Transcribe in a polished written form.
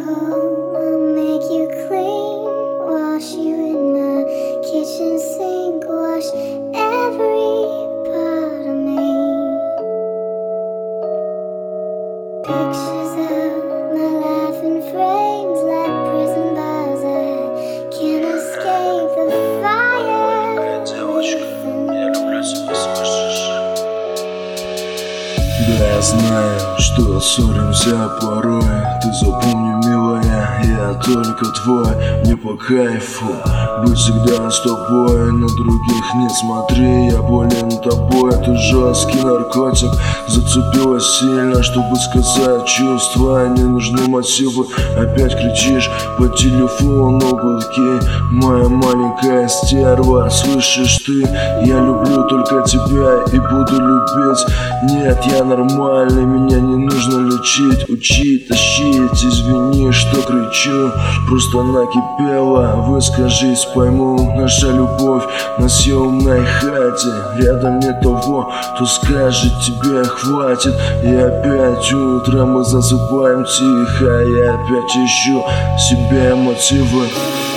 home, I'll make you clean, wash you in my kitchen sink, wash every part of me. Pictures of my life in frames like prison bars, I can't escape the fire. Девочка, я люблю тебя, слышишь? Да, я знаю, что ссоримся порой. Ты запомни, милая, я только твой. Мне по кайфу быть всегда с тобой. На других не смотри, я болен тобой. Ты жесткий наркотик, зацепилась сильно, чтобы сказать чувства. Не нужны мотивы, опять кричишь по телефону гудки. Моя маленькая стерва, слышишь ты? Я люблю только тебя и буду любить. Нет, я нормальный, меня не нужно лечить, учить, тащить. Извини, что кричу, просто накипела. Выскажись, пойму, наша любовь на съемной хате. Рядом нет того, кто скажет тебе хватит. И опять утром мы засыпаем тихо. Я опять ищу себе мотивы.